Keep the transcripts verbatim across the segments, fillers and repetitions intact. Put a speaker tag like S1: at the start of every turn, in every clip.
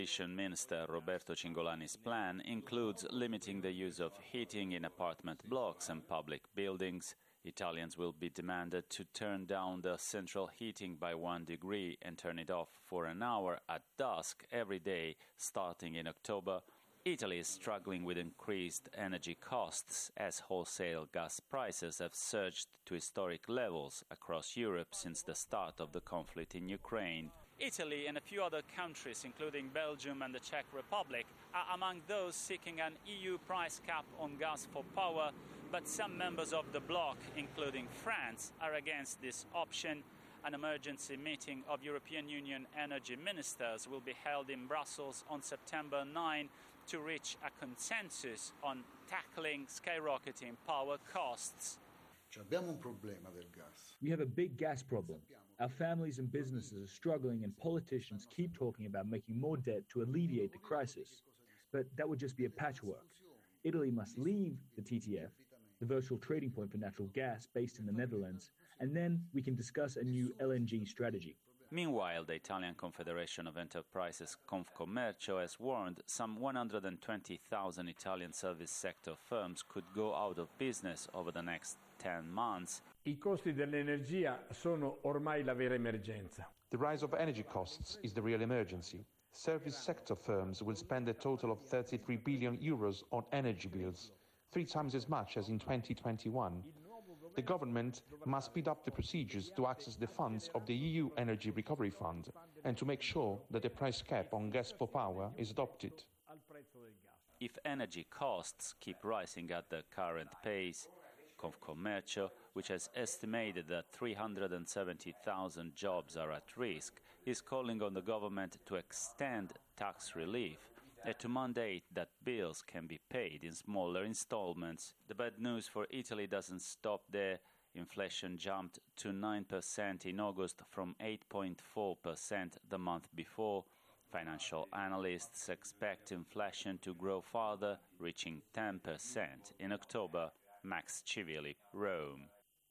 S1: Minister Roberto Cingolani's plan includes limiting the use of heating in apartment blocks and public buildings. Italians will be demanded to turn down the central heating by one degree and turn it off for an hour at dusk every day starting in October. Italy is struggling with increased energy costs as wholesale gas prices have surged to historic levels across Europe since the start of the conflict in Ukraine. Italy and a few other countries, including Belgium and the Czech Republic, are among those seeking an E U price cap on gas for power, but some members of the bloc, including France, are against this option. An emergency meeting of European Union energy ministers will be held in Brussels on September ninth to reach a consensus on tackling skyrocketing power costs.
S2: We have a big gas problem. Our families and businesses are struggling and politicians keep talking about making more debt to alleviate the crisis. But that would just be a patchwork. Italy must leave the T T F, the virtual trading point for natural gas based in the Netherlands, and then we can discuss a new L N G strategy.
S1: Meanwhile, the Italian Confederation of Enterprises Confcommercio has warned some one hundred twenty thousand Italian service sector firms could go out of business over the next ten months.
S3: I costi dell'energia sono ormai la vera emergenza.
S4: The rise of energy costs is the real emergency. Service sector firms will spend a total of thirty-three billion euros on energy bills, three times as much as in twenty twenty-one. The government must speed up the procedures to access the funds of the E U Energy Recovery Fund and to make sure that the price cap on gas for power is adopted.
S1: If energy costs keep rising at the current pace, Confcommercio, which has estimated that three hundred seventy thousand jobs are at risk, is calling on the government to extend tax relief and to mandate that bills can be paid in smaller installments. The bad news for Italy doesn't stop there. Inflation jumped to nine percent in August from eight point four percent the month before. Financial analysts expect inflation to grow further, reaching ten percent in October. Max Civili, Rome.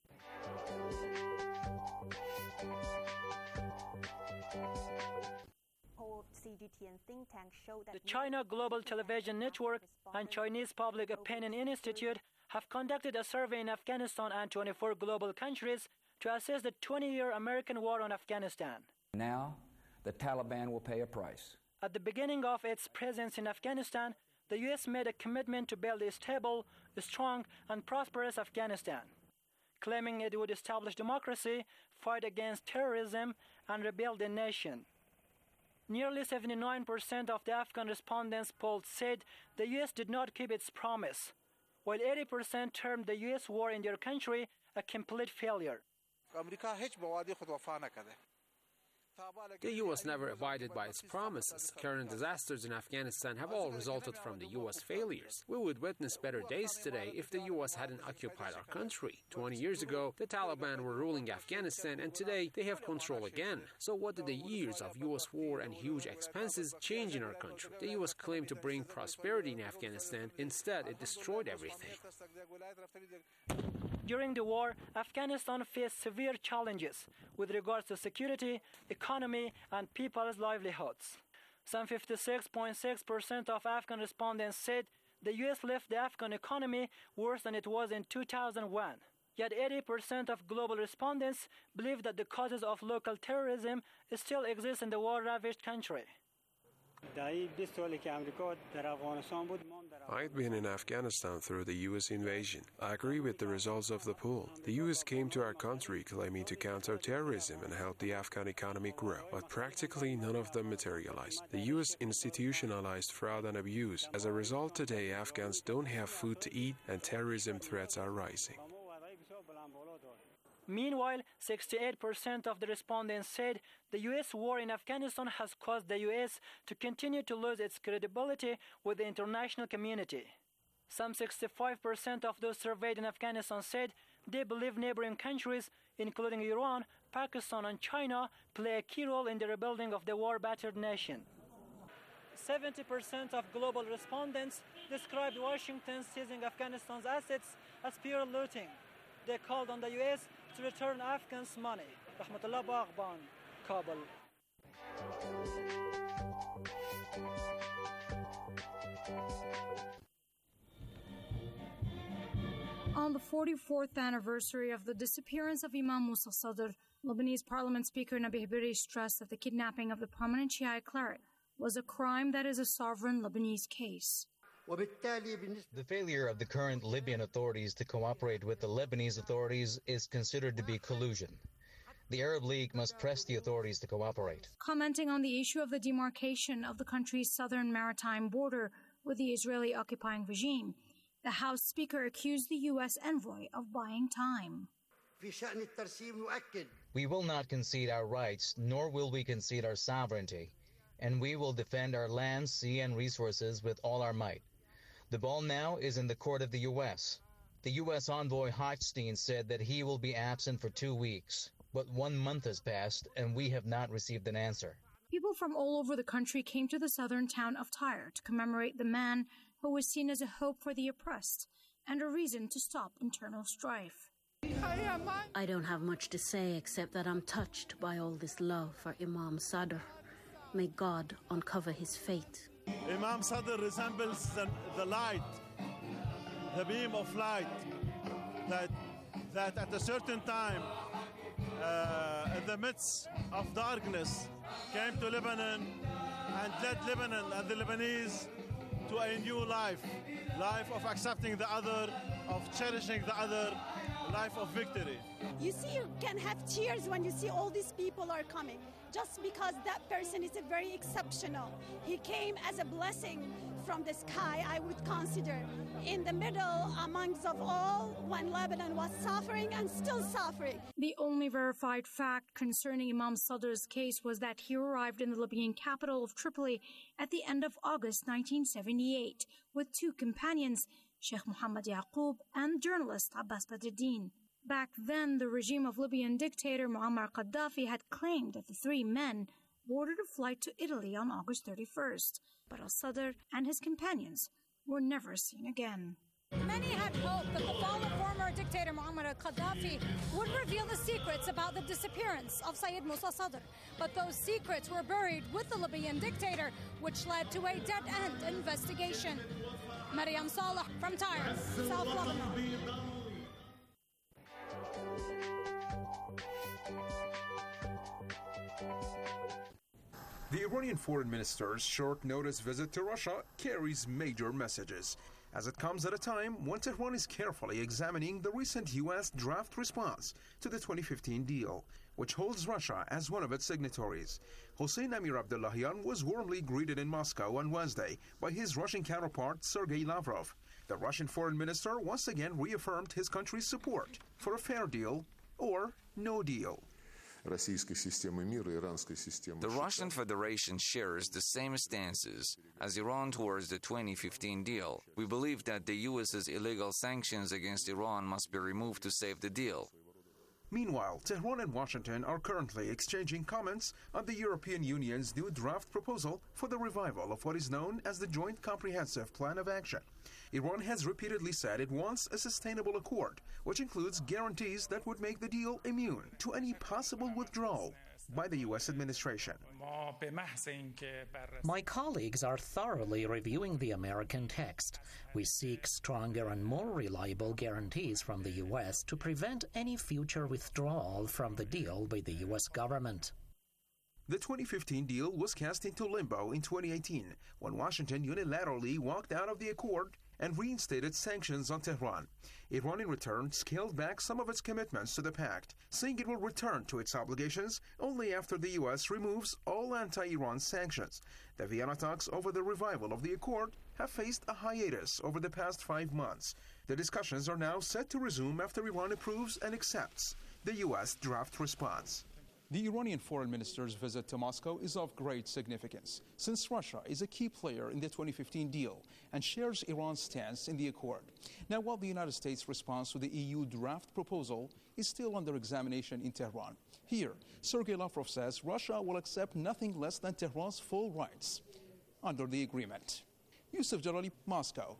S5: The China Global Television Network and Chinese Public Opinion Institute have conducted a survey in Afghanistan and twenty-four global countries to assess the twenty-year American war on Afghanistan.
S6: Now, the Taliban will pay a price.
S5: At the beginning of its presence in Afghanistan, the U S made a commitment to build a stable, strong, and prosperous Afghanistan, claiming it would establish democracy, fight against terrorism, and rebuild the nation. Nearly seventy-nine percent of the Afghan respondents polled said the U S did not keep its promise, while eighty percent termed the U S war in their country a complete failure.
S7: The U S never abided by its promises. Current disasters in Afghanistan have all resulted from the U S failures. We would witness better days today if the U S hadn't occupied our country. Twenty years ago, the Taliban were ruling Afghanistan, and today they have control again. So what did the years of U S war and huge expenses change in our country? The U S claimed to bring prosperity in Afghanistan. Instead, it destroyed everything.
S5: During the war, Afghanistan faced severe challenges with regards to security, economy, and people's livelihoods. Some fifty-six point six percent of Afghan respondents said the U S left the Afghan economy worse than it was in two thousand one. Yet eighty percent of global respondents believe that the causes of local terrorism still exist in the war-ravaged country.
S8: I'd
S9: been in Afghanistan through the U S invasion. I agree with the results of the poll. The U S came to our country claiming to counter terrorism and help the Afghan economy grow, but practically none of them materialized. The U S institutionalized fraud and abuse. As a result, today Afghans don't have food to eat and terrorism threats are rising.
S5: Meanwhile, sixty-eight percent of the respondents said the U S war in Afghanistan has caused the U S to continue to lose its credibility with the international community. Some sixty-five percent of those surveyed in Afghanistan said they believe neighboring countries, including Iran, Pakistan, and China, play a key role in the rebuilding of the war-battered nation. seventy percent of global respondents described Washington seizing Afghanistan's assets as pure looting. They called on the U S to return Afghans' money. Rahmatullah Baghban, Kabul.
S10: on the forty-fourth anniversary of the disappearance of Imam Musa Sadr, Lebanese Parliament Speaker Nabih Berri stressed that the kidnapping of the prominent Shia cleric was a crime that is a sovereign Lebanese case.
S11: The failure of the current Libyan authorities to cooperate with the Lebanese authorities is considered to be collusion. The Arab League must press the authorities to cooperate.
S10: Commenting on the issue of the demarcation of the country's southern maritime border with the Israeli occupying regime, the House Speaker accused the U S envoy of buying time.
S11: We will not concede our rights, nor will we concede our sovereignty, and we will defend our land, sea, and resources with all our might. The ball now is in the court of the U S. The U S envoy Hochstein said that he will be absent for two weeks, but one month has passed, and we have not received an answer.
S10: People from all over the country came to the southern town of Tyre to commemorate the man who was seen as a hope for the oppressed and a reason to stop internal strife.
S12: I don't have much to say except that I'm touched by all this love for Imam Sadr. May God uncover his fate.
S13: Imam Sadr resembles the, the light, the beam of light that, that at a certain time, uh, in the midst of darkness, came to Lebanon and led Lebanon and the Lebanese to a new life, life of accepting the other, of cherishing the other, life of victory.
S14: You see, you can have tears when you see all these people are coming, just because that person is a very exceptional. He came as a blessing from the sky, I would consider, in the middle amongst of all when Lebanon was suffering and still suffering.
S10: The only verified fact concerning Imam Sadr's case was that he arrived in the Libyan capital of Tripoli at the end of August nineteen seventy-eight with two companions, Sheikh Mohammed Yaqub and journalist Abbas Badreddin. Back then, the regime of Libyan dictator Muammar Gaddafi had claimed that the three men boarded a flight to Italy on August thirty-first, but al-Sadr and his companions were never seen again.
S15: Many had hoped that the fall of former dictator Muammar Gaddafi would reveal the secrets about the disappearance of Sayyid Musa Sadr, but those secrets were buried with the Libyan dictator, which led to a dead-end investigation. Mariam Saleh from Tyre, South Lebanon.
S16: The Iranian foreign minister's short-notice visit to Russia carries major messages, as it comes at a time when Tehran is carefully examining the recent U S draft response to the twenty fifteen deal, which holds Russia as one of its signatories. Hossein Amir Abdullahian was warmly greeted in Moscow on Wednesday by his Russian counterpart Sergei Lavrov. The Russian foreign minister once again reaffirmed his country's support for a fair deal or no deal.
S17: The Russian Federation shares the same stances as Iran towards the twenty fifteen deal. We believe that the U S's illegal sanctions against Iran must be removed to save the deal.
S16: Meanwhile, Tehran and Washington are currently exchanging comments on the European Union's new draft proposal for the revival of what is known as the Joint Comprehensive Plan of Action. Iran has repeatedly said it wants a sustainable accord, which includes guarantees that would make the deal immune to any possible withdrawal by the U S administration.
S18: My colleagues are thoroughly reviewing the American text. We seek stronger and more reliable guarantees from the U S to prevent any future withdrawal from the deal by the U S government.
S16: The twenty fifteen deal was cast into limbo in twenty eighteen, when Washington unilaterally walked out of the accord and reinstated sanctions on Tehran. Iran, in return, scaled back some of its commitments to the pact, saying it will return to its obligations only after the U S removes all anti-Iran sanctions. The Vienna talks over the revival of the accord have faced a hiatus over the past five months. The discussions are now set to resume after Iran approves and accepts the U S draft response.
S19: The Iranian foreign minister's visit to Moscow is of great significance, since Russia is a key player in the twenty fifteen deal and shares Iran's stance in the accord. Now, while the United States' response to the E U draft proposal is still under examination in Tehran, here, Sergei Lavrov says Russia will accept nothing less than Tehran's full rights under the agreement. Yusuf Jalali, Moscow.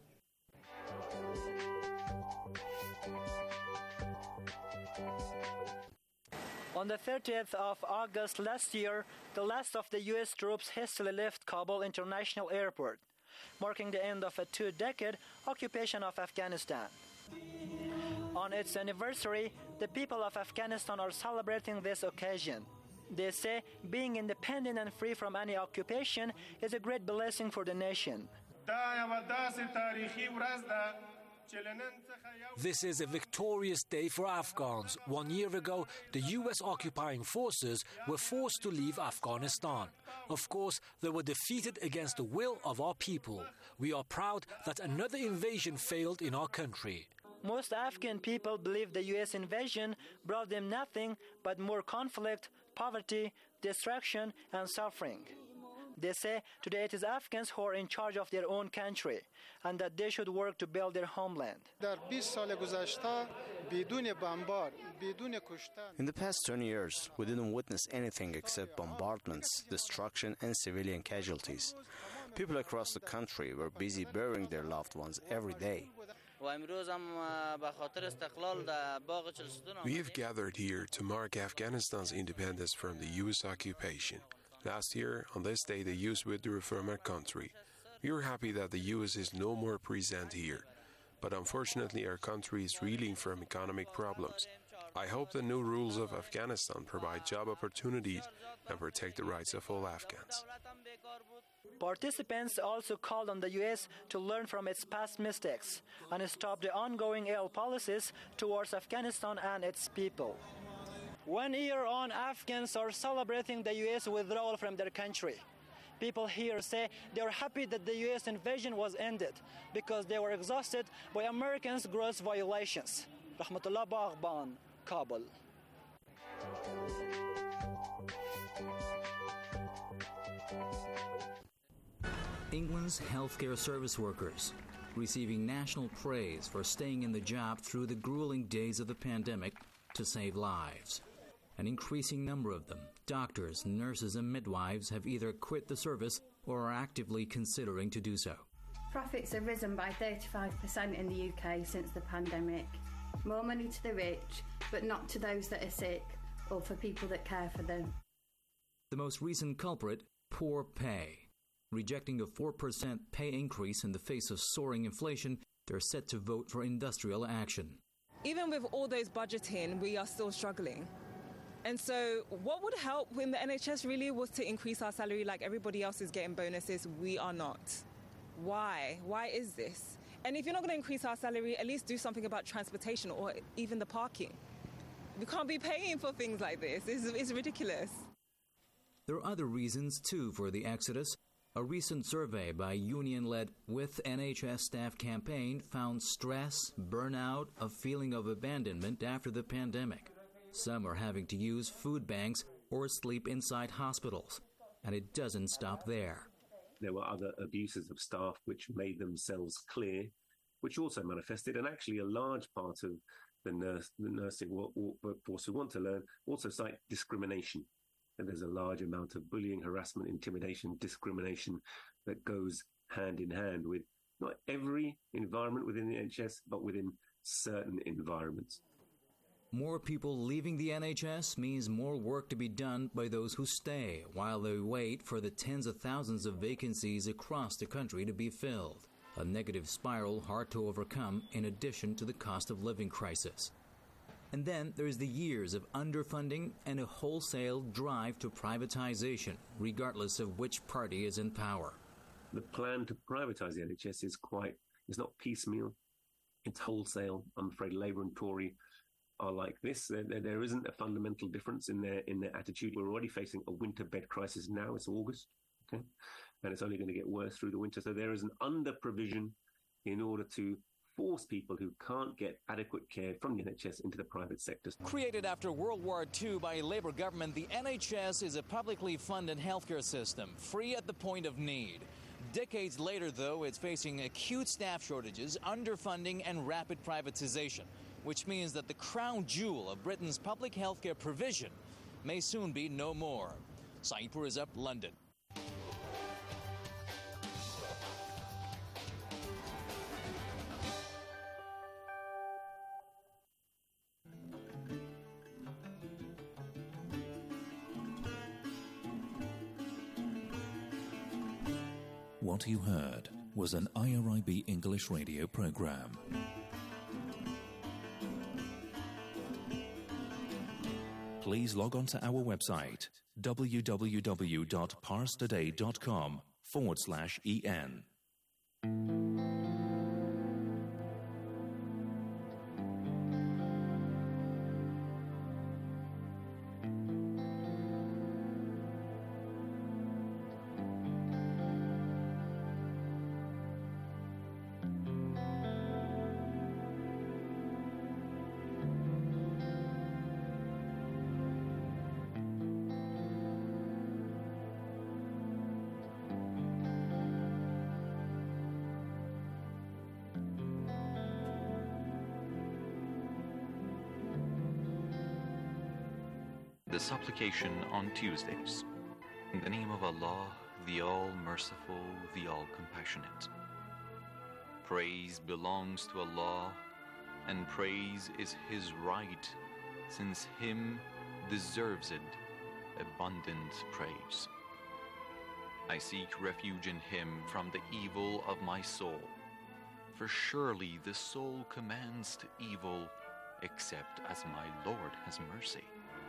S5: On the thirtieth of August last year, the last of the U S troops hastily left Kabul International Airport, marking the end of a two-decade occupation of Afghanistan. On its anniversary, the people of Afghanistan are celebrating this occasion. They say being independent and free from any occupation is a great blessing for the nation.
S20: This is a victorious day for Afghans. One year ago, the U S occupying forces were forced to leave Afghanistan. Of course, they were defeated against the will of our people. We are proud that another invasion failed in our country.
S5: Most Afghan people believe the U S invasion brought them nothing but more conflict, poverty, destruction, and suffering. They say today it is Afghans who are in charge of their own country and that they should work to build their homeland.
S21: In the past twenty years, we didn't witness anything except bombardments, destruction, and civilian casualties. People across the country were busy burying their loved ones every day.
S9: We have gathered here to mark Afghanistan's independence from the U S occupation. Last year, on this day, the U S withdrew from our country. We were happy that the U S is no more present here. But unfortunately, our country is reeling from economic problems. I hope the new rules of Afghanistan provide job opportunities and protect the rights of all Afghans.
S5: Participants also called on the U S to learn from its past mistakes and stop the ongoing ill policies towards Afghanistan and its people. One year on, Afghans are celebrating the U S withdrawal from their country. People here say they are happy that the U S invasion was ended because they were exhausted by Americans' gross violations. Rahmatullah Baghban, Kabul.
S22: England's healthcare service workers receiving national praise for staying in the job through the grueling days of the pandemic to save lives. An increasing number of them, doctors, nurses, and midwives, have either quit the service or are actively considering to do so.
S23: Profits have risen by thirty-five percent in the U K since the pandemic. More money to the rich, but not to those that are sick or for people that care for them.
S22: The most recent culprit, poor pay. Rejecting a four percent pay increase in the face of soaring inflation, they're set to vote for industrial action.
S24: Even with all those budgeting, we are still struggling. And so what would help in the N H S really was to increase our salary like everybody else is getting bonuses. We are not. Why? Why is this? And if you're not going to increase our salary, at least do something about transportation or even the parking. We can't be paying for things like this. It's, it's ridiculous.
S22: There are other reasons, too, for the exodus. A recent survey by union-led With N H S Staff campaign found stress, burnout, a feeling of abandonment after the pandemic. Some are having to use food banks or sleep inside hospitals. And it doesn't stop there.
S25: There were other abuses of staff which made themselves clear, which also manifested, and actually a large part of the, nurse, the nursing workforce who want to learn also cite discrimination. And there's a large amount of bullying, harassment, intimidation, discrimination that goes hand in hand with not every environment within the N H S, but within certain environments.
S22: More people leaving the N H S means more work to be done by those who stay while they wait for the tens of thousands of vacancies across the country to be filled. A negative spiral hard to overcome in addition to the cost of living crisis. And then there's the years of underfunding and a wholesale drive to privatization, regardless of which party is in power.
S25: The plan to privatize the N H S is quite, it's not piecemeal, it's wholesale. I'm afraid Labour and Tory are like this. There, there, there isn't a fundamental difference in their in their attitude. We're already facing a winter bed crisis now. It's August, okay, and it's only going to get worse through the winter. So there is an under provision in order to force people who can't get adequate care from the N H S into the private sector.
S26: Created after World War Two by a Labour government, the N H S is a publicly funded healthcare system, free at the point of need. Decades later, though, it's facing acute staff shortages, underfunding, and rapid privatization, which means that the crown jewel of Britain's public healthcare provision may soon be no more. Saipur is up, London.
S27: What you heard was an I R I B English radio program. please log on to our website www.parstoday.com forward slash en.
S1: The supplication on Tuesdays. In the name of Allah, the All-Merciful, the All-Compassionate. Praise belongs to Allah, and praise is His right, since Him deserves it abundant praise. I seek refuge in Him from the evil of my soul, for surely the soul commands to evil, except as my Lord has mercy.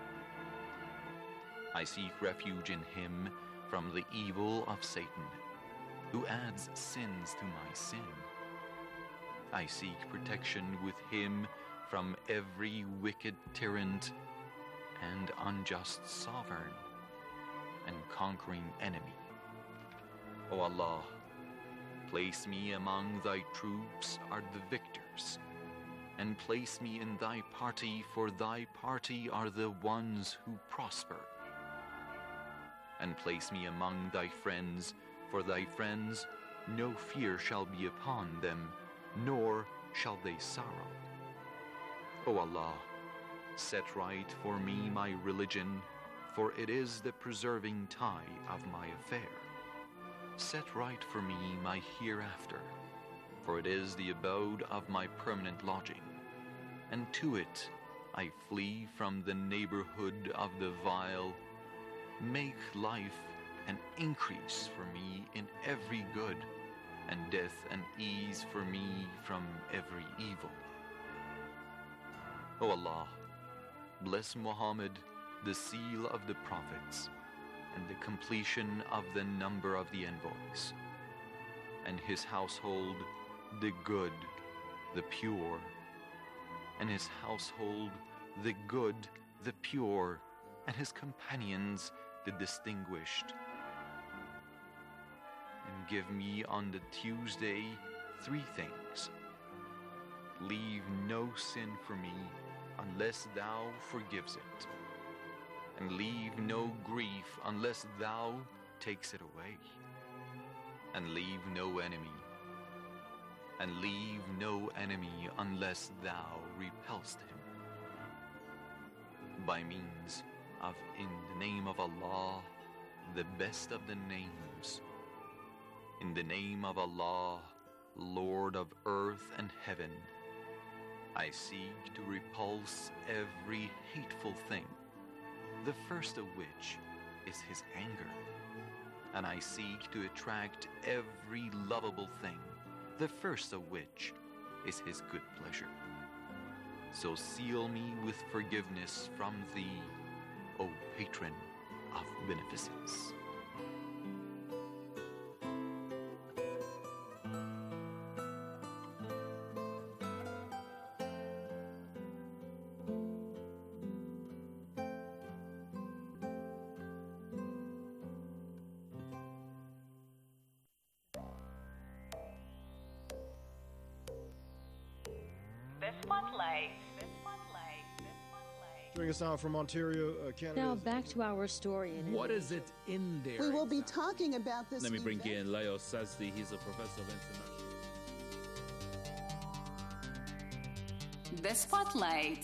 S1: I seek refuge in Him from the evil of Satan, who adds sins to my sin. I seek protection with Him from every wicked tyrant and unjust sovereign and conquering enemy. O Allah, place me among Thy troops are the victors, and place me in Thy party, for Thy party are the ones who prosper. And place me among Thy friends, for Thy friends no fear shall be upon them, nor shall they sorrow. O Allah, set right for me my religion, for it is the preserving tie of my affair. Set right for me my hereafter, for it is the abode of my permanent lodging, and to it I flee from the neighborhood of the vile. Make life an increase for me in every good, and death an ease for me from every evil. O Allah, bless Muhammad, the seal of the prophets, and the completion of the number of the envoys, and his household, the good, the pure, and his household, the good, the pure, and his companions, the distinguished. And give me on the Tuesday three things. Leave no sin for me unless Thou forgives it, and leave no grief unless Thou takes it away, and leave no enemy, and leave no enemy unless Thou repelst him. By means of in the name of Allah, the best of the names. In the name of Allah, Lord of earth and heaven, I seek to repulse every hateful thing, the first of which is His anger, and I seek to attract every lovable thing, the first of which is His good pleasure. So seal me with forgiveness from Thee, O Patron of Beneficence.
S2: The Spotlight.
S3: Joining us now from Ontario, uh, Canada.
S4: Now back to our story. In
S6: what is it in there?
S7: We will be talking about this.
S6: Let me bring
S7: event.
S6: in Leo Sazdi. He's a professor of international.
S2: The Spotlight.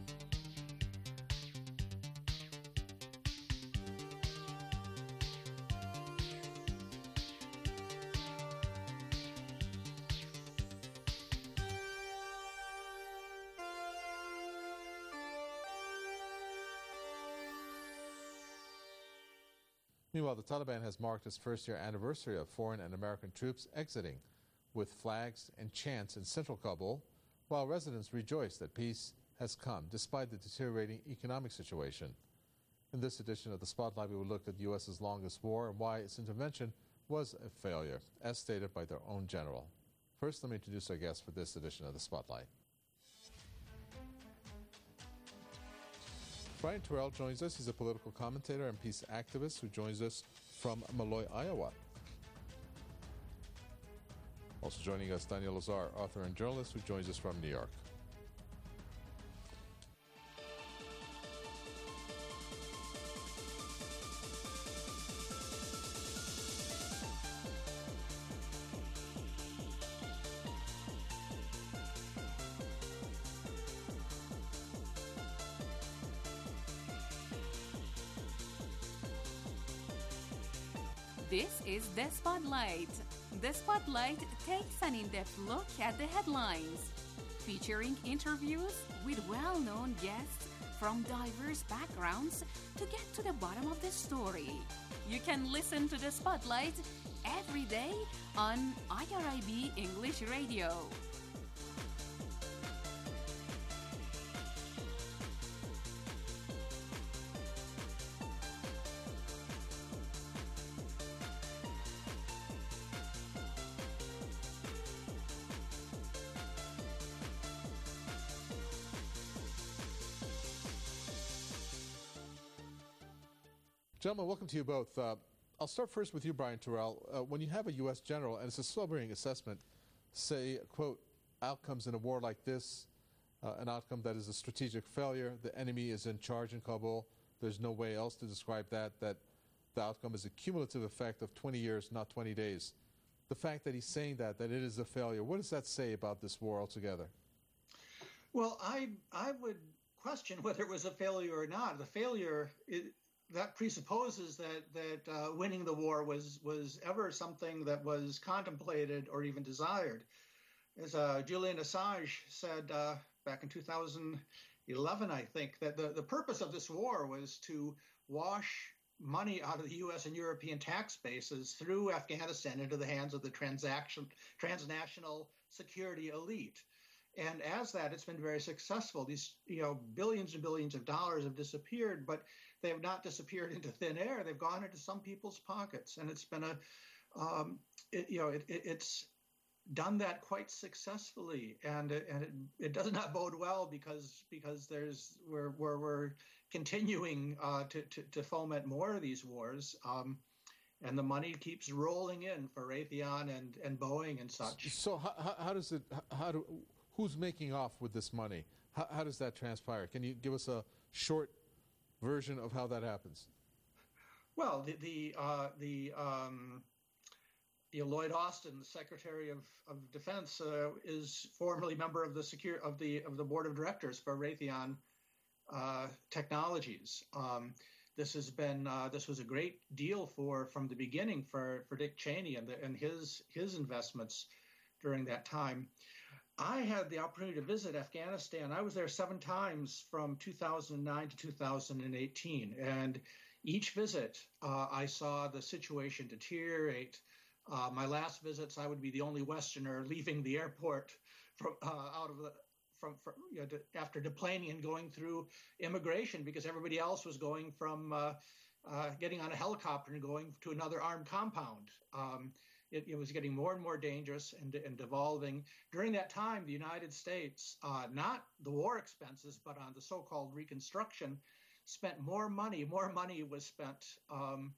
S8: Meanwhile, the Taliban has marked its first-year anniversary of foreign and American troops exiting, with flags and chants in central Kabul, while residents rejoice that peace has come, despite the deteriorating economic situation. In this edition of the Spotlight, we will look at the U S's longest war and why its intervention was a failure, as stated by their own general. First, let me introduce our guest for this edition of the Spotlight. Brian Terrell joins us. He's a political commentator and peace activist who joins us from Malloy, Iowa. Also joining us, Daniel Lazar, author and journalist who joins us from New York.
S2: This is The Spotlight. The Spotlight takes an in-depth look at the headlines, featuring interviews with well-known guests from diverse backgrounds to get to the bottom of the story. You can listen to The Spotlight every day on I R I B English Radio.
S8: Gentlemen, welcome to you both. Uh, I'll start first with you, Brian Terrell. Uh, when you have a U S general, and it's a sobering assessment, say, quote, outcomes in a war like this, uh, an outcome that is a strategic failure, the enemy is in charge in Kabul, there's no way else to describe that, that the outcome is a cumulative effect of twenty years, not twenty days. The fact that he's saying that, that it is a failure, what does that say about this war altogether?
S10: Well, I, I would question whether it was a failure or not. The failure... It, That presupposes that that uh, winning the war was was ever something that was contemplated or even desired. As uh, Julian Assange said uh, back in two thousand eleven, I think, that the, the purpose of this war was to wash money out of the U S and European tax bases through Afghanistan into the hands of the transaction transnational security elite. And as that, it's been very successful. These, you know, billions and billions of dollars have disappeared, but they have not disappeared into thin air. They've gone into some people's pockets, and it's been a, um, it, you know, it, it, it's done that quite successfully, and it, and it, it does not bode well because because there's we're we're, we're continuing uh, to, to to foment more of these wars. Um, And the money keeps rolling in for Raytheon and, and Boeing and such.
S8: So how, how, how does it? How do? Who's making off with this money? How, how does that transpire? Can you give us a short version of how that happens?
S10: Well, the the uh, the um, you know, Lloyd Austin, the Secretary of, of Defense, uh, is formerly member of the secure of the of the board of directors for Raytheon uh, Technologies. Um, This has been uh, this was a great deal for from the beginning for, for Dick Cheney and the, and his his investments during that time. I had the opportunity to visit Afghanistan. I was there seven times from two thousand nine to two thousand eighteen, and each visit uh, I saw the situation deteriorate. Uh, my last visits, I would be the only Westerner leaving the airport from uh, out of the. From, from you know, to, after deplaning and going through immigration because everybody else was going from uh, uh, getting on a helicopter and going to another armed compound. Um, it, it was getting more and more dangerous and, and devolving. During that time, the United States, uh, not the war expenses, but on the so-called reconstruction, spent more money. More money was spent um,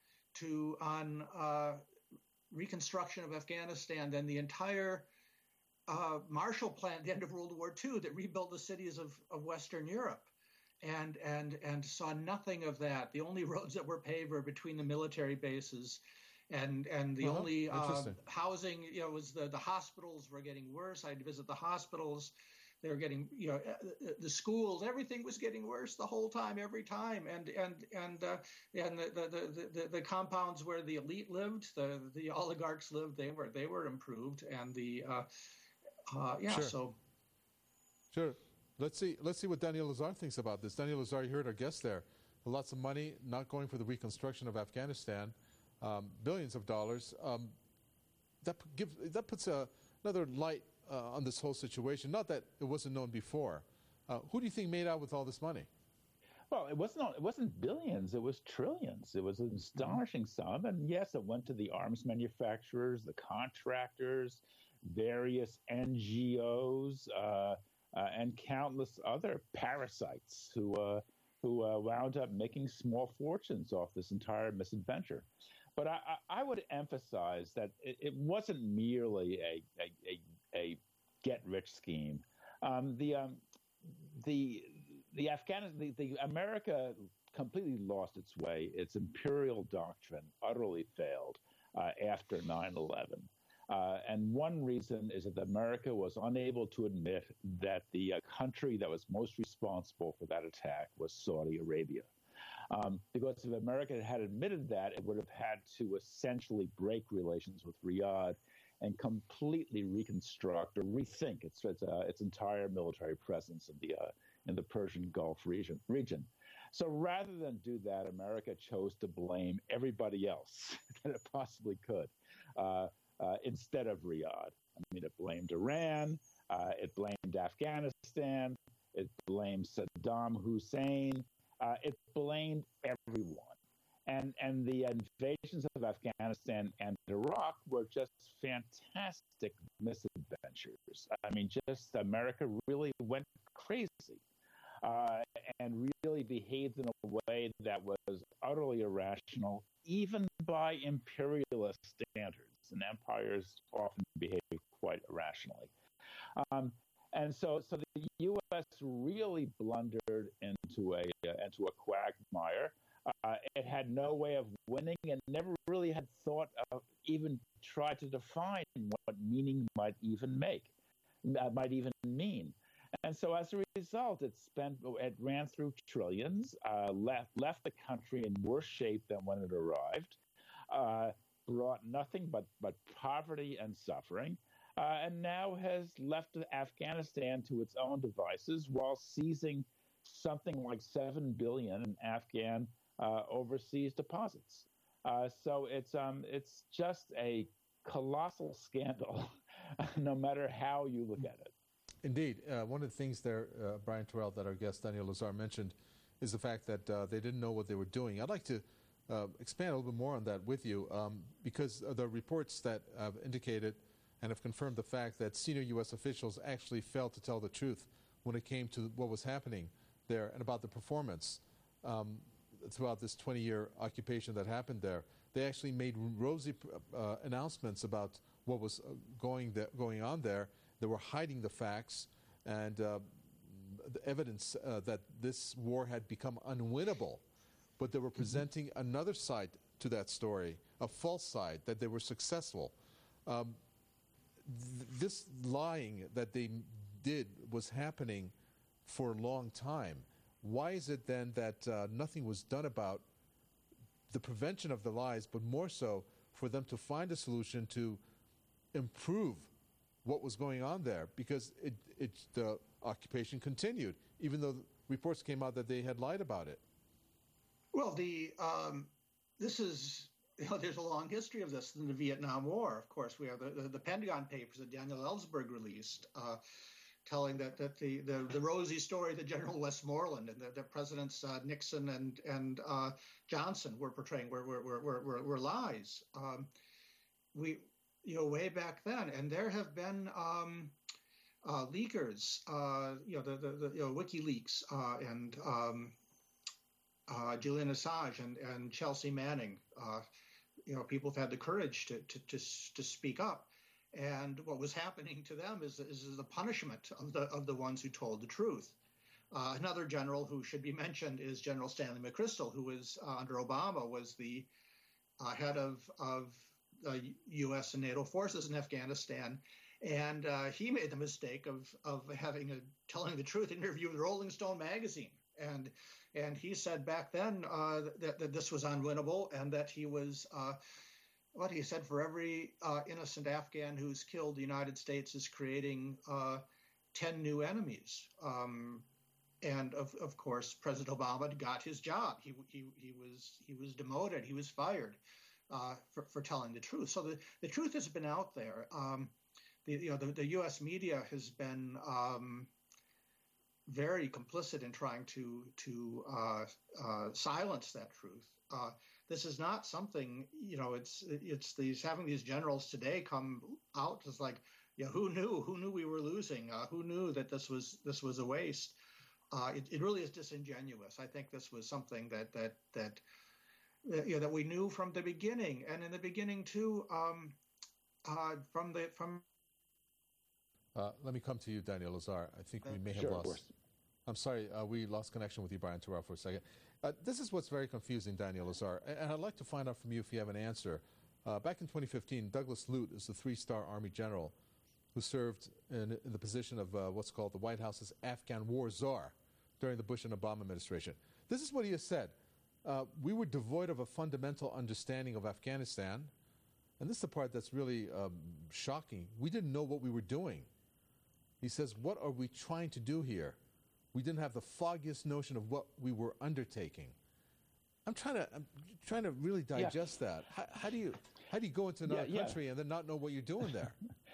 S10: to on uh, reconstruction of Afghanistan than the entire Uh, Marshall Plan at the end of World War Two that rebuilt the cities of, of Western Europe, and and and saw nothing of that. The only roads that were paved were between the military bases, and and the
S8: uh-huh.
S10: only uh, housing, you know, was the the hospitals were getting worse. I'd visit the hospitals; they were getting, you know, the schools. Everything was getting worse the whole time, every time, and and and uh, and the the, the the the compounds where the elite lived, the the oligarchs lived, they were they were improved, and the uh, Uh, yeah,
S8: sure.
S10: so.
S8: Sure. Let's see Let's see what Daniel Lazar thinks about this. Daniel Lazar, you heard our guest there. Lots of money not going for the reconstruction of Afghanistan, um, billions of dollars. Um, that, gives, that puts a, another light uh, on this whole situation. Not that it wasn't known before, Uh, who do you think made out with all this money?
S11: Well, it wasn't it wasn't billions; it was trillions. It was an astonishing sum, and yes, it went to the arms manufacturers, the contractors, various N G Os, uh, uh, and countless other parasites who uh, who uh, wound up making small fortunes off this entire misadventure. But I, I would emphasize that it, it wasn't merely a a, a, a get-rich scheme. Um, the um, the the Afghanistan the, the America completely lost its way. Its imperial doctrine utterly failed uh, after nine eleven. Uh, and one reason is that America was unable to admit that the uh, country that was most responsible for that attack was Saudi Arabia. Um, because if America had admitted that, it would have had to essentially break relations with Riyadh and completely reconstruct or rethink its its, uh, its entire military presence in the uh, in the Persian Gulf region. region. So rather than do that, America chose to blame everybody else that it possibly could. Uh, Uh, instead of Riyadh. I mean, it blamed Iran, uh, it blamed Afghanistan, it blamed Saddam Hussein, uh, it blamed everyone. And, and the invasions of Afghanistan and Iraq were just fantastic misadventures. I mean, just America really went crazy uh, and really behaved in a way that was utterly irrational, even by imperialist standards. And empires often behave quite irrationally. Um, and so, so the U S really blundered into a uh, into a quagmire. Uh, it had no way of winning, and never really had thought of even tried to define what meaning might even make, uh, might even mean. And so, as a result, it spent it ran through trillions, uh, left left the country in worse shape than when it arrived. Uh, brought nothing but, but poverty and suffering, uh, and now has left Afghanistan to its own devices while seizing something like seven billion dollars in Afghan uh, overseas deposits. Uh, so it's um it's just a colossal scandal, no matter how you look at it.
S8: Indeed. Uh, one of the things there, uh, Brian Terrell, that our guest Daniel Lazar mentioned is the fact that uh, they didn't know what they were doing. I'd like to Uh, expand a little bit more on that with you, um, because the reports that have indicated and have confirmed the fact that senior U S officials actually failed to tell the truth when it came to what was happening there and about the performance um, throughout this twenty-year occupation that happened there. They actually made rosy uh, announcements about what was going there, going on there. They were hiding the facts and uh, the evidence uh, that this war had become unwinnable. But they were presenting mm-hmm. another side to that story, a false side, that they were successful. Um, th- this lying that they did was happening for a long time. Why is it then that uh, nothing was done about the prevention of the lies, but more so for them to find a solution to improve what was going on there? Because it, it, the occupation continued, even though reports came out that they had lied about it.
S10: Well, the um, this is, you know, there's a long history of this in the Vietnam War. Of course, we have the, the, the Pentagon Papers that Daniel Ellsberg released, uh, telling that, that the, the, the rosy story that General Westmoreland and the, the Presidents uh, Nixon and and uh, Johnson were portraying were were were were, were lies. Um, we, you know, way back then, and there have been um, uh, leakers, uh, you know, the the, the you know, WikiLeaks uh, and um, Uh, Julian Assange and, and Chelsea Manning, uh, you know, people have had the courage to, to to to speak up, and what was happening to them is is the punishment of the of the ones who told the truth. Uh, another general who should be mentioned is General Stanley McChrystal, who was uh, under Obama was the uh, head of of uh, U S and NATO forces in Afghanistan, and uh, he made the mistake of of having a telling the truth interview with Rolling Stone magazine. And and he said back then uh, that, that this was unwinnable, and that he was, uh, what he said, for every uh, innocent Afghan who's killed, the United States is creating uh, ten new enemies. Um, and of of course, President Obama got his job. He he he was he was demoted. He was fired uh, for for telling the truth. So the, the truth has been out there. Um, the you know the, the U S media has been. Um, very complicit in trying to to uh, uh, silence that truth. Uh, this is not something, you know, it's it's these having these generals today come out as like, yeah, who knew? Who knew we were losing? Uh, who knew that this was this was a waste? Uh, it, it really is disingenuous. I think this was something that that that uh, you know, that we knew from the beginning, and in the beginning too, um, uh, from the from.
S8: Uh, let me come to you, Daniel Lazare. I think we may have
S11: sure,
S8: lost. I'm sorry, uh, we lost connection with you, Brian Terrell, for a second. Uh, this is what's very confusing, Daniel Lazare, and, and I'd like to find out from you if you have an answer. Uh, back in twenty fifteen, Douglas Lute is the three-star Army general who served in, in the position of uh, what's called the White House's Afghan war czar during the Bush and Obama administration. This is what he has said. Uh, we were devoid of a fundamental understanding of Afghanistan, and this is the part that's really um, shocking. We didn't know what we were doing. He says, what are we trying to do here? We didn't have the foggiest notion of what we were undertaking. I'm trying to, I'm trying to really digest yeah. that. How, how do you, how do you go into another yeah, country yeah. and then not know what you're doing there?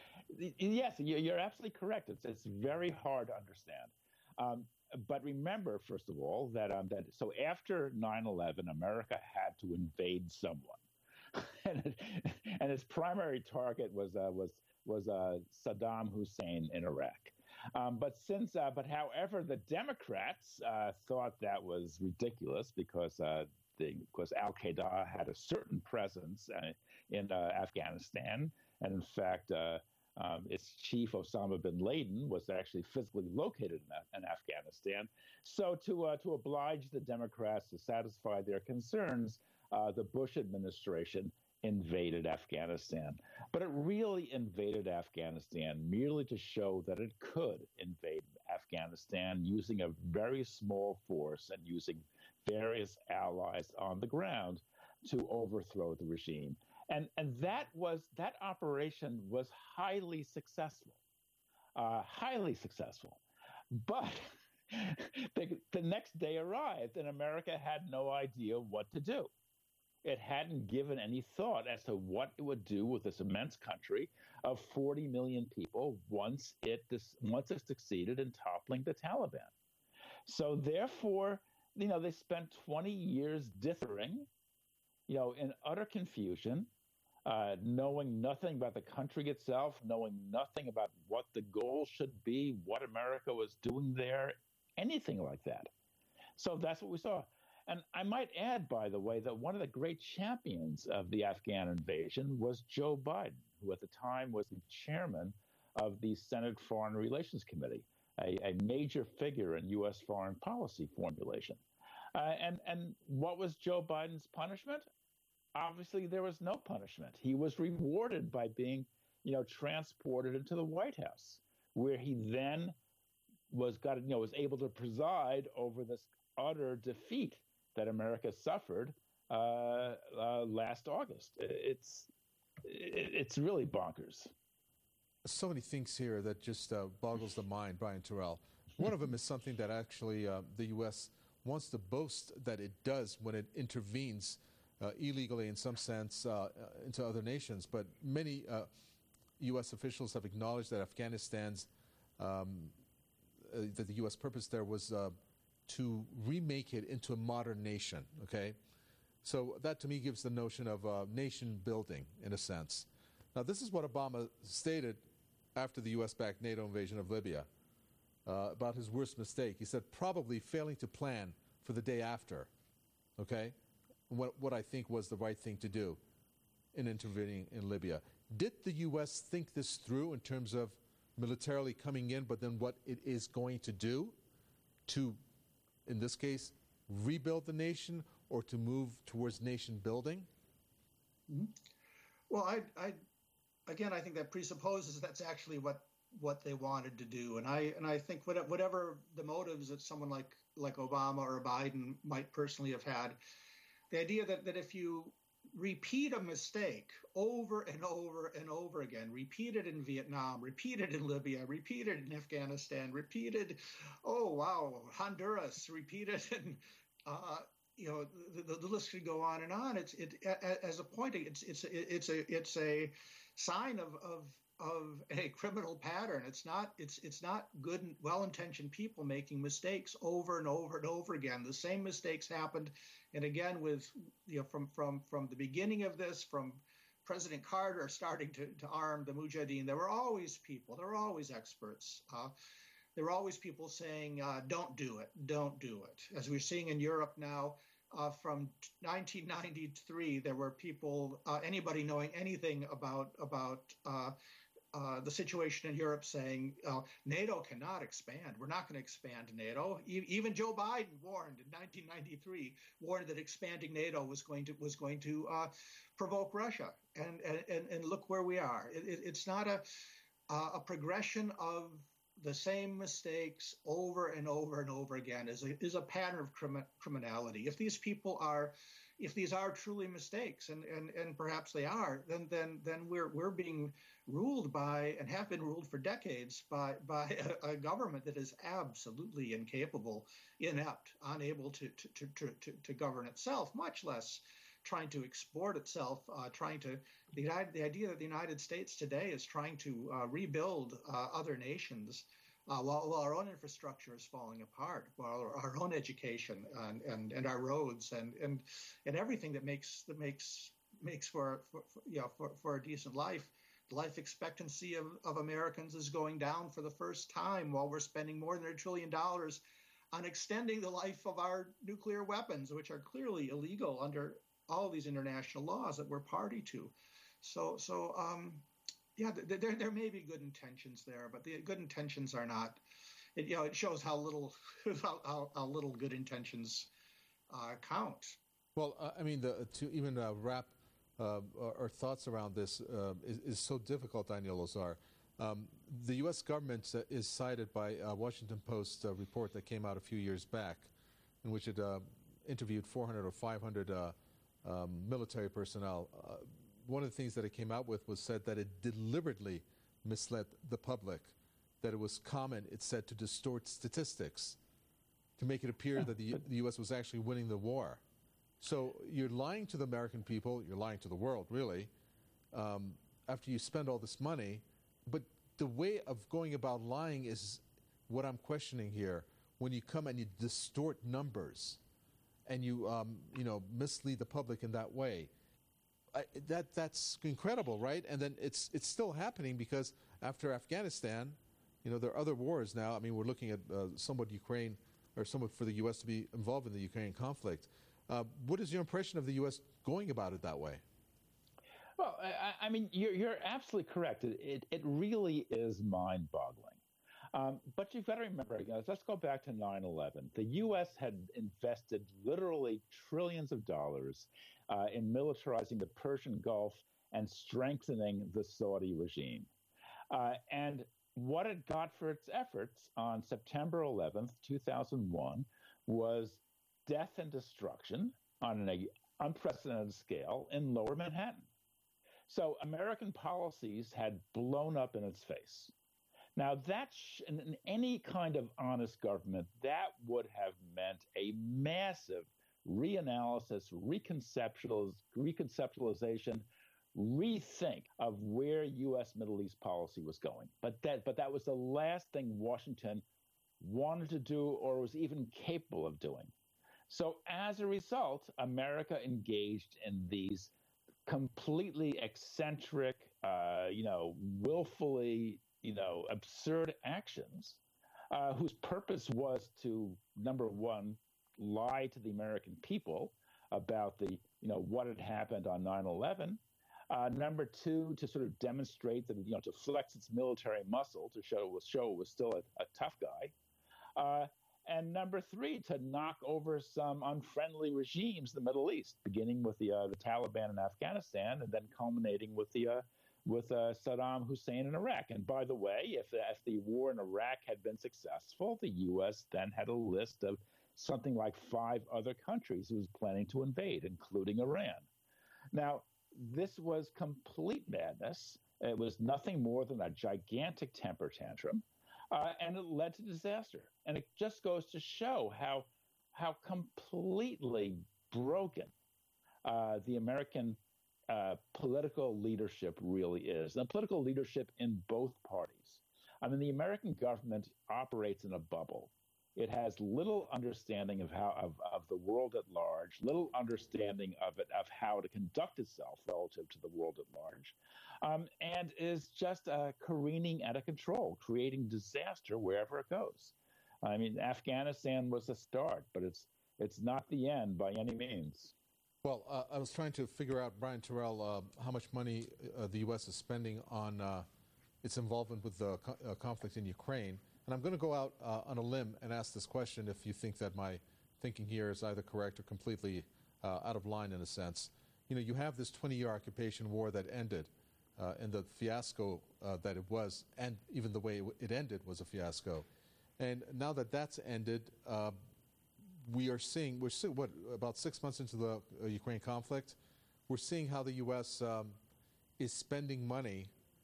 S11: Yes, you're absolutely correct. It's it's very hard to understand. Um, but remember, first of all, that um, that so after nine eleven, America had to invade someone, and it, and its primary target was uh, was was uh, Saddam Hussein in Iraq. Um, but since, uh, but however, the Democrats uh, thought that was ridiculous because uh, the, because Al Qaeda had a certain presence uh, in uh, Afghanistan, and in fact, uh, um, its chief Osama bin Laden was actually physically located in, in Afghanistan. So to uh, to oblige the Democrats to satisfy their concerns, uh, the Bush administration invaded Afghanistan. But it really invaded Afghanistan merely to show that it could invade Afghanistan using a very small force and using various allies on the ground to overthrow the regime. And and that was that operation was highly successful, uh, highly successful. But the, the next day arrived and America had no idea what to do. It hadn't given any thought as to what it would do with this immense country of forty million people once it once it succeeded in toppling the Taliban. So therefore, you know, they spent twenty years dithering, you know, in utter confusion, uh, knowing nothing about the country itself, knowing nothing about what the goal should be, what America was doing there, anything like that. So that's what we saw. And I might add, by the way, that one of the great champions of the Afghan invasion was Joe Biden, who at the time was the chairman of the Senate Foreign Relations Committee, a, a major figure in U S foreign policy formulation. Uh, and, and what was Joe Biden's punishment? Obviously, there was no punishment. He was rewarded by being, you know, transported into the White House, where he then was got, you know, was able to preside over this utter defeat that America suffered uh, uh, last August. It's it's really bonkers.
S8: So many things here that just uh, boggles the mind, Brian Terrell. One of them is something that actually uh, the U S wants to boast that it does when it intervenes uh, illegally, in some sense, uh, into other nations. But many uh, U S officials have acknowledged that Afghanistan's um, uh, that the U S purpose there was Uh, to remake it into a modern nation, okay? So that to me gives the notion of uh, nation building, in a sense. Now, this is what Obama stated after the U S-backed NATO invasion of Libya uh, about his worst mistake. He said, probably failing to plan for the day after, okay? What, what I think was the right thing to do in intervening in Libya. Did the U S think this through in terms of militarily coming in, but then what it is going to do to, in this case, rebuild the nation or to move towards nation building?
S10: Mm-hmm. Well, I, I, again, I think that presupposes that's actually what, what they wanted to do, and I and I think whatever the motives that someone like like Obama or Biden might personally have had, the idea that that if you repeat a mistake over and over and over again, repeated in Vietnam, repeated in Libya, repeated in Afghanistan, repeated, oh, wow, Honduras, repeated in, uh, you know, the, the list could go on and on. It's it as a point. It's it's it's a it's a sign of, of of a criminal pattern. It's not it's it's not good and well-intentioned people making mistakes over and over and over again. The same mistakes happened, and again with you know from from from the beginning of this, from President Carter starting to, to arm the Mujahideen, there were always people, there were always experts. Uh, there were always people saying, uh, don't do it, don't do it. As we're seeing in Europe now, uh, from nineteen ninety-three, there were people, uh, anybody knowing anything about, about uh, uh, the situation in Europe saying, uh, NATO cannot expand. We're not going to expand NATO. E- even Joe Biden warned in nineteen ninety-three, warned that expanding NATO was going to was going to uh, provoke Russia. And, and and look where we are. It, it, it's not a uh, a progression of the same mistakes over and over and over again. Is a is a pattern of crimi- criminality. If these people are, if these are truly mistakes, and, and, and perhaps they are, then then then we're we're being ruled by and have been ruled for decades by by a, a government that is absolutely incapable, inept, unable to to to to, to govern itself, much less trying to export itself, uh, trying to the, the idea that the United States today is trying to uh, rebuild uh, other nations uh, while, while our own infrastructure is falling apart, while our own education and, and, and our roads and, and and everything that makes that makes makes for, for, for you know for, for a decent life. The life expectancy of, of Americans is going down for the first time while we're spending more than a trillion dollars on extending the life of our nuclear weapons, which are clearly illegal under all these international laws that we're party to. So, so um, yeah, there there may be good intentions there, but the good intentions are not. It, you know, it shows how little how, how, how little good intentions uh, count.
S8: Well, uh, I mean, the, to even uh, wrap uh, our, our thoughts around this uh, is, is so difficult, Daniel Lazar. Um, the U S government uh, is cited by a Washington Post uh, report that came out a few years back, in which it uh, interviewed four hundred or five hundred uh, Um, military personnel. Uh, one of the things that it came out with was said that it deliberately misled the public, that it was common, it said, to distort statistics, to make it appear that the, the U S was actually winning the war. So you're lying to the American people, you're lying to the world, really, um, after you spend all this money. But the way of going about lying is what I'm questioning here, when you come and you distort numbers and you, um, you know, mislead the public in that way. I, that that's incredible, right? And then it's it's still happening, because after Afghanistan, you know, there are other wars now. I mean, we're looking at uh, somewhat Ukraine, or somewhat for the U S to be involved in the Ukrainian conflict. Uh, what is your impression of the U S going about it that way?
S11: Well, I, I mean, you're, you're absolutely correct. It, it, it really is mind-boggling. Um, but you've got to remember, you know, let's go back to nine eleven. The U S had invested literally trillions of dollars uh, in militarizing the Persian Gulf and strengthening the Saudi regime. Uh, and what it got for its efforts on September eleventh, two thousand one, was death and destruction on an unprecedented scale in Lower Manhattan. So American policies had blown up in its face. Now, that sh- in any kind of honest government, that would have meant a massive reanalysis, reconceptualiz- reconceptualization, rethink of where U S Middle East policy was going. But that, but that was the last thing Washington wanted to do or was even capable of doing. So as a result, America engaged in these completely eccentric, uh, you know, willfully, you know, absurd actions, uh, whose purpose was to, number one, lie to the American people about the, you know, what had happened on nine eleven. Uh, number two, to sort of demonstrate that, you know, to flex its military muscle, to show it was, show it was still a, a tough guy. Uh, and number three, to knock over some unfriendly regimes in the Middle East, beginning with the uh, the Taliban in Afghanistan and then culminating with the uh, with uh, Saddam Hussein in Iraq. And by the way, if, if the war in Iraq had been successful, the U S then had a list of something like five other countries it was planning to invade, including Iran. Now, this was complete madness. It was nothing more than a gigantic temper tantrum, uh, and it led to disaster. And it just goes to show how, how completely broken uh, the American uh, political leadership really is, and political leadership in both parties. I mean, the American government operates in a bubble. It has little understanding of how of, of the world at large, little understanding of it of how to conduct itself relative to the world at large, um, and is just uh, careening out of control, creating disaster wherever it goes. I mean, Afghanistan was a start, but it's it's not the end by any means.
S8: Well, uh, I was trying to figure out, Brian Terrell, uh, how much money uh, the U S is spending on uh, its involvement with the co- uh, conflict in Ukraine. And I'm going to go out uh, on a limb and ask this question if you think that my thinking here is either correct or completely uh, out of line in a sense. You know, you have this twenty-year occupation war that ended, uh, and the fiasco uh, that it was, and even the way it, it ended was a fiasco. And now that that's ended, uh, we are seeing, we're still, what, about six months into the uh, Ukraine conflict, we're seeing how the U S um, is spending money.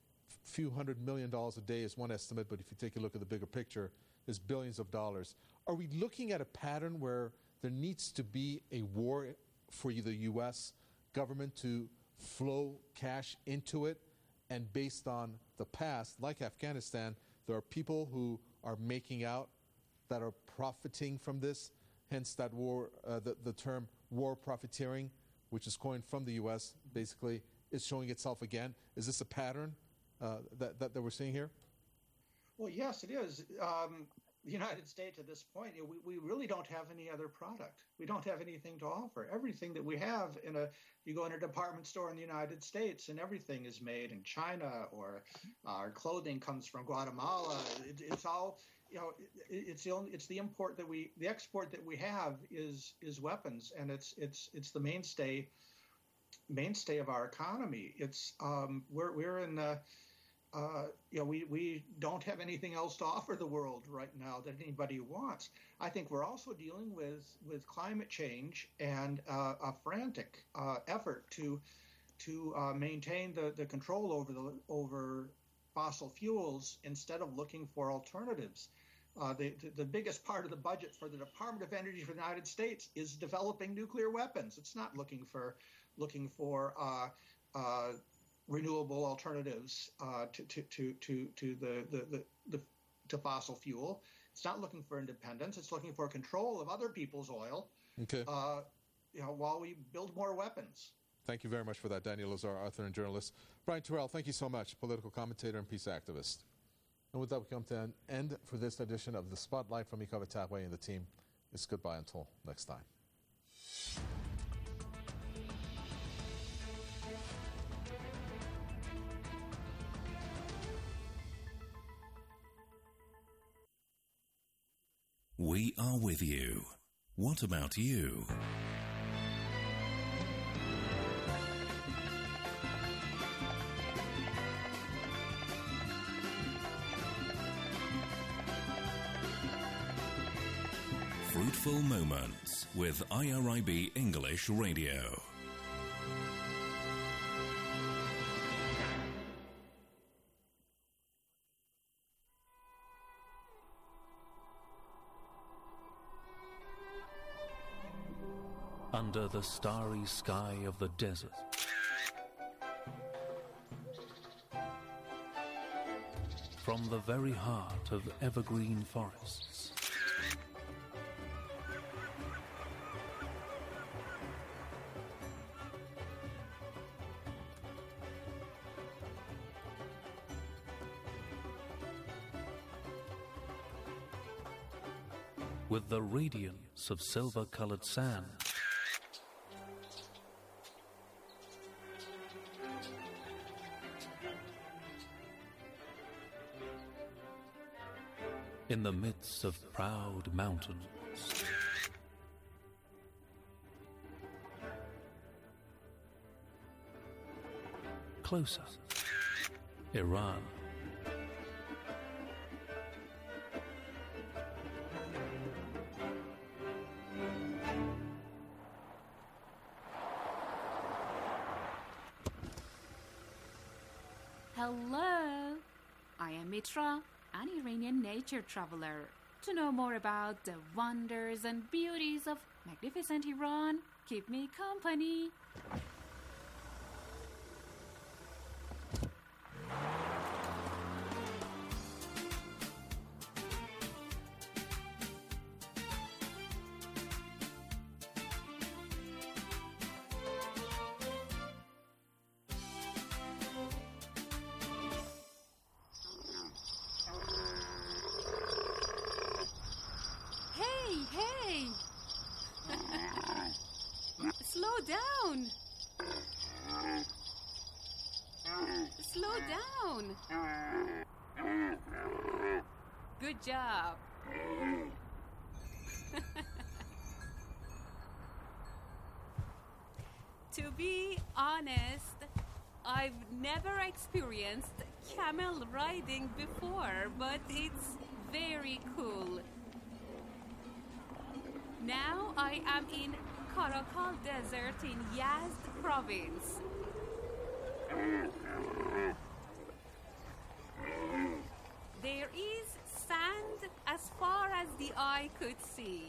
S8: A few hundred million dollars a day is one estimate, but if you take a look at the bigger picture, there's billions of dollars. Are we looking at a pattern where there needs to be a war for the U S government to flow cash into it? And based on the past, like Afghanistan, there are people who are making out, that are profiting from this, hence that war, uh, the, the term war profiteering, which is coined from the U S, basically, is showing itself again. Is this a pattern uh, that, that, that we're seeing here?
S10: Well, yes, it is. Um, the United States at this point, you know, we, we really don't have any other product. We don't have anything to offer. Everything that we have in a, you go in a department store in the United States and everything is made in China, or our clothing comes from Guatemala. It, it's all, you know, it, it's the only, it's the import that we, the export that we have is, is weapons, and it's, it's, it's the mainstay, mainstay of our economy. It's, um, we're, we're in, uh, Uh, you know, we, we don't have anything else to offer the world right now that anybody wants. I think we're also dealing with, with climate change and uh, a frantic uh, effort to to uh, maintain the, the control over the over fossil fuels instead of looking for alternatives. Uh, the, the the biggest part of the budget for the Department of Energy for the United States is developing nuclear weapons. It's not looking for looking for uh, uh, renewable alternatives uh, to, to, to, to, to the, the, the, the to fossil fuel. It's not looking for independence. It's looking for control of other people's oil.
S8: Okay.
S10: Uh, you know, while we build more weapons. Thank
S8: you very much for that, Daniel Lazar, author and journalist. Brian Terrell, thank you so much, political commentator and peace activist. And with that, we come to an end for this edition of The Spotlight from Ika Vatagwe and the team. It's goodbye until next time.
S27: We are with you. What about you? Fruitful Moments with I R I B English Radio.
S26: Under the starry sky of the desert, from the very heart of evergreen forests, with the radiance of silver-colored sand, in the midst of proud mountains, closer, Iran.
S2: Hello, I am Mitra, an Iranian nature traveler. To know more about the wonders and beauties of magnificent Iran, keep me company. Good job. To be honest, I've never experienced camel riding before, but it's very cool. Now I am in Karakol Desert in Yazd province. There is sand as far as the eye could see.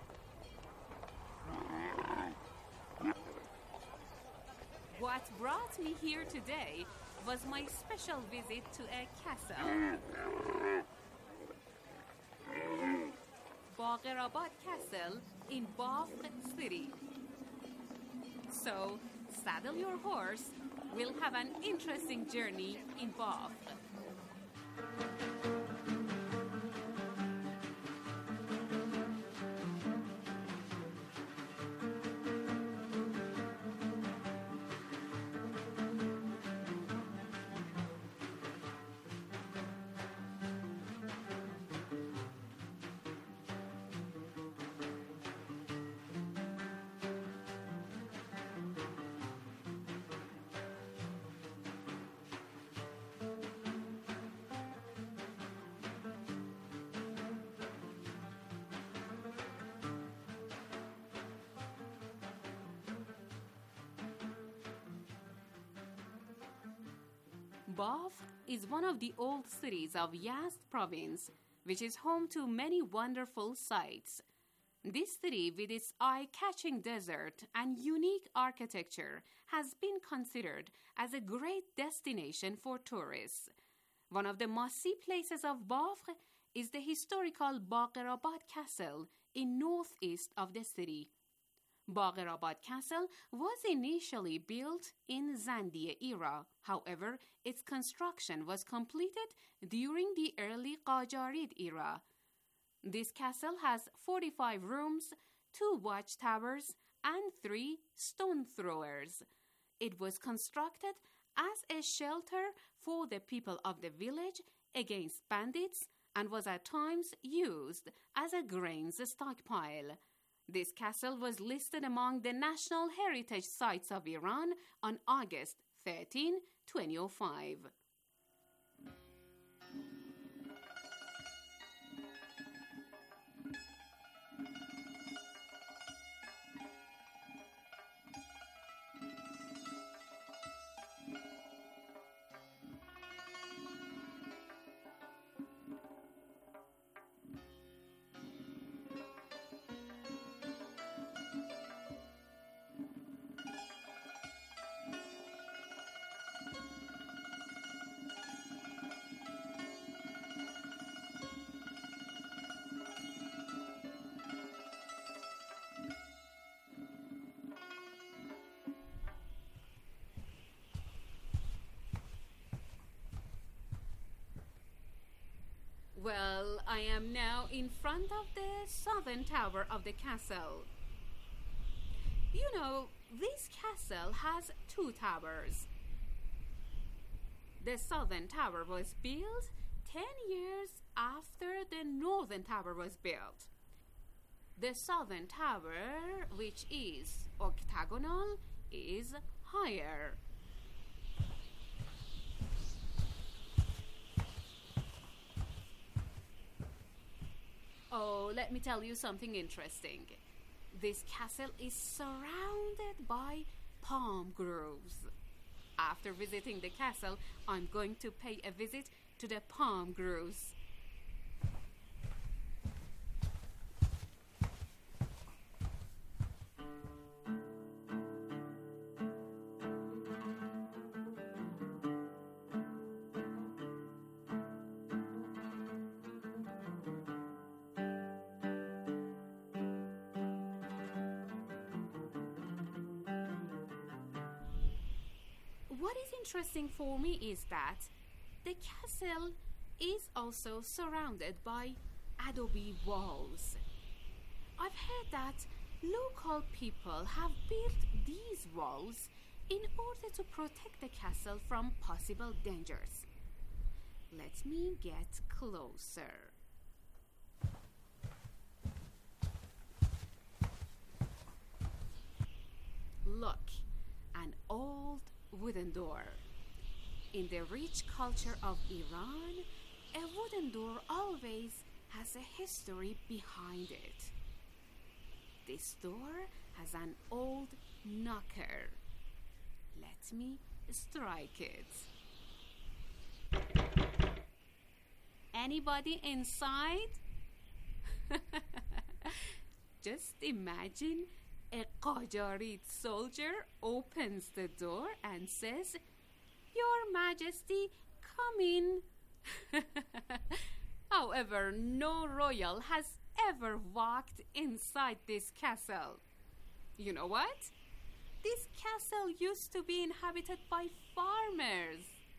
S2: What brought me here today was my special visit to a castle. Bagherabad Castle in Bafq city. So, saddle your horse. We'll have an interesting journey in Bafq. Bafq is one of the old cities of Yazd province, which is home to many wonderful sights. This city, with its eye-catching desert and unique architecture, has been considered as a great destination for tourists. One of the must-see places of Bafq is the historical Bagherabad Castle in northeast of the city. Bagherabad Castle was initially built in Zandiye era. However, its construction was completed during the early Qajarid era. This castle has forty-five rooms, two watchtowers, and three stone throwers. It was constructed as a shelter for the people of the village against bandits and was at times used as a grains stockpile. This castle was listed among the National Heritage Sites of Iran on August thirteenth, twenty oh five. Well, I am now in front of the southern tower of the castle. You know, this castle has two towers. The southern tower was built ten years after the northern tower was built. The southern tower, which is octagonal, is higher. Oh, let me tell you something interesting. This castle is surrounded by palm groves. After visiting the castle, I'm going to pay a visit to the palm groves. What is interesting for me is that the castle is also surrounded by adobe walls. I've heard that local people have built these walls in order to protect the castle from possible dangers. Let me get closer. an old wooden door. In the rich culture of Iran, a wooden door always has a history behind it. This door has an old knocker. Let me strike it. Anybody inside? Just imagine a Qajarit soldier opens the door and says, "Your Majesty, come in." However, no royal has ever walked inside this castle. You know what? This castle used to be inhabited by farmers.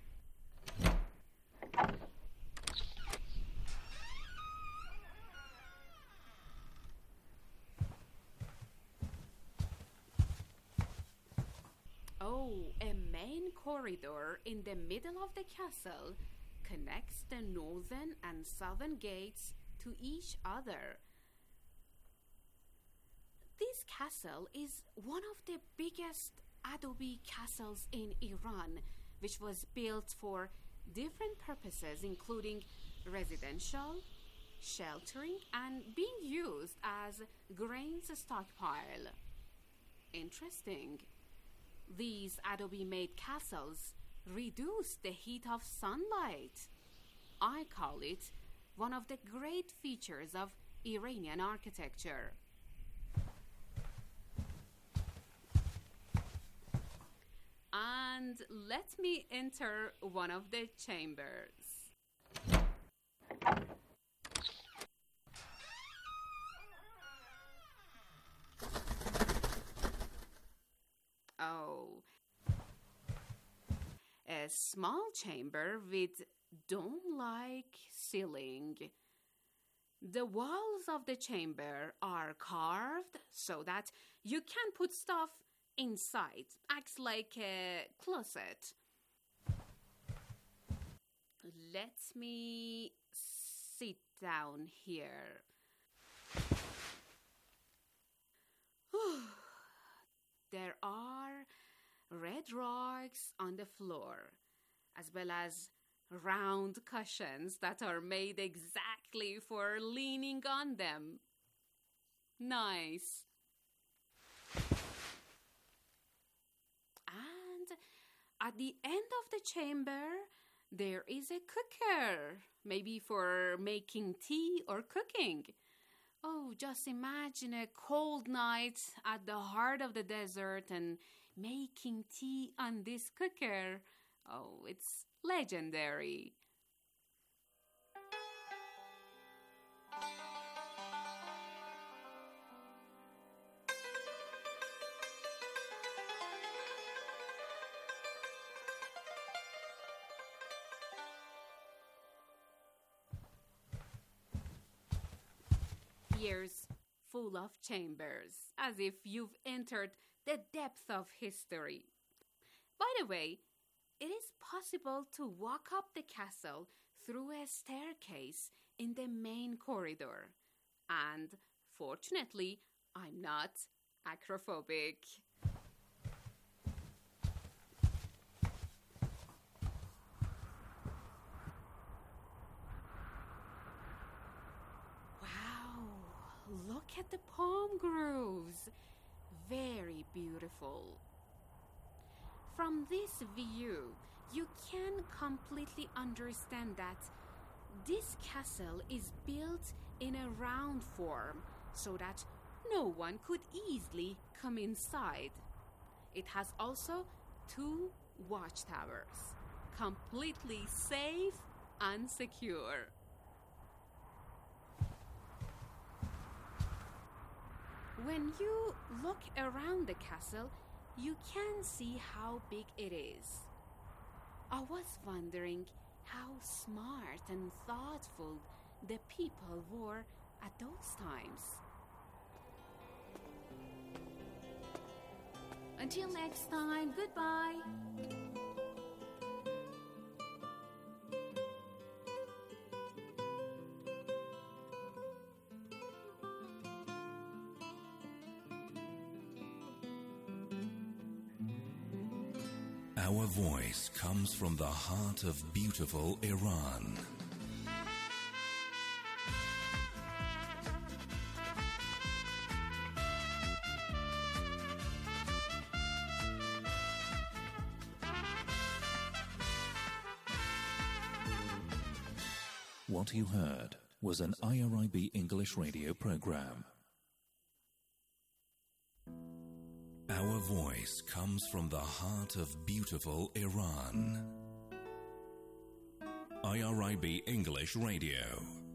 S2: Oh, a main corridor in the middle of the castle connects the northern and southern gates to each other. This castle is one of the biggest adobe castles in Iran, which was built for different purposes, including residential, sheltering, and being used as grains stockpile. Interesting. These adobe-made castles reduce the heat of sunlight. I call it one of the great features of Iranian architecture. And let me enter one of the chambers. Oh, a small chamber with dome-like ceiling. The walls of the chamber are carved so that you can put stuff inside. Acts like a closet. Let me sit down here. There are red rugs on the floor, as well as round cushions that are made exactly for leaning on them. Nice. And at the end of the chamber, there is a cooker, maybe for making tea or cooking. Oh, just imagine a cold night at the heart of the desert and making tea on this cooker. Oh, it's legendary. Years full of chambers, as if you've entered the depth of history. By the way, it is possible to walk up the castle through a staircase in the main corridor. And fortunately, I'm not acrophobic. Look at the palm groves. Very beautiful. From this view, you can completely understand that this castle is built in a round form so that no one could easily come inside. It has also two watchtowers, completely safe and secure. When you look around the castle, you can see how big it is. I was wondering how smart and thoughtful the people were at those times. Until next time, goodbye.
S27: Our voice comes from the heart of beautiful Iran. What you heard was an I R I B English radio program. Our voice comes from the heart of beautiful Iran. I R I B English Radio.